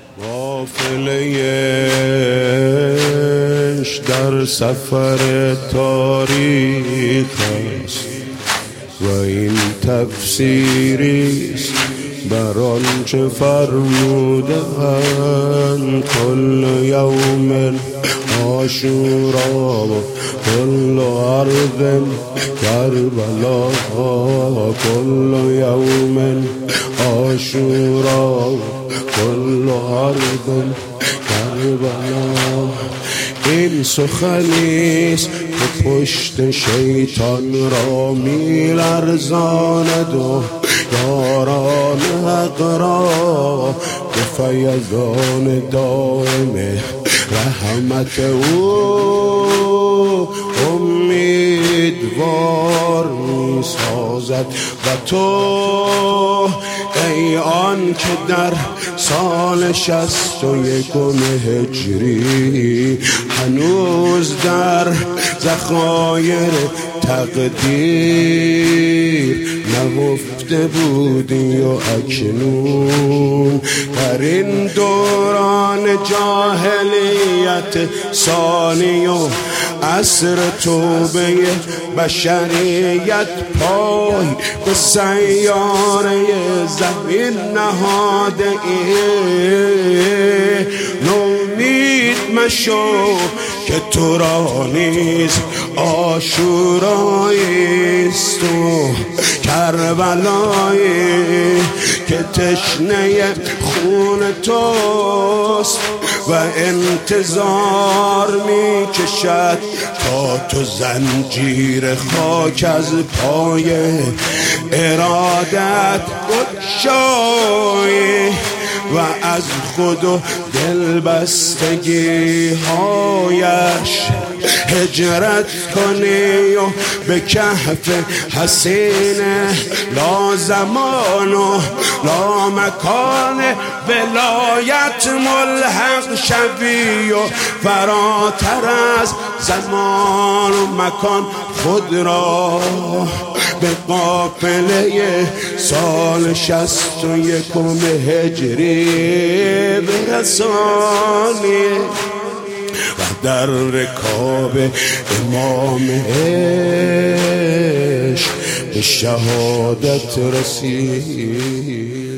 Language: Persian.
قافله‌اش در سفر تاریخ است و این تفسیریست بر آنچه فرمودند کل یوم عاشورا کل ارض کربلا کل یوم عاشورا کل ارض کربلا. این سخنیست که پشت شیطان را می‌لرزاند و یاران حق را به فیضان دائم رحمت او امیدوار می‌سازد. و تو ای آن که در سال 61 هجری هنوز در ذخایر تقدیر نهفته بودی و اکنون در این دوران جاهلیت ثانی و عصر توبه بشریت پای به سیاره زمین نهاده ای. نومید مشو که تو را نیز عاشوراییست و کربلایی که تشنه خون توست و انتظار می کشد تا تو زنجیر خاک از پای ارادت بگشایی و از خود و دلبستگی هایش هجرت کنی و به کهف حسین لا زمان و لا مکان ولایت ملحق شوی و فراتر از زمان و مکان خود را به قافله سال 61 هجری برسانی و در رکاب امام عشق به شهادت رسید.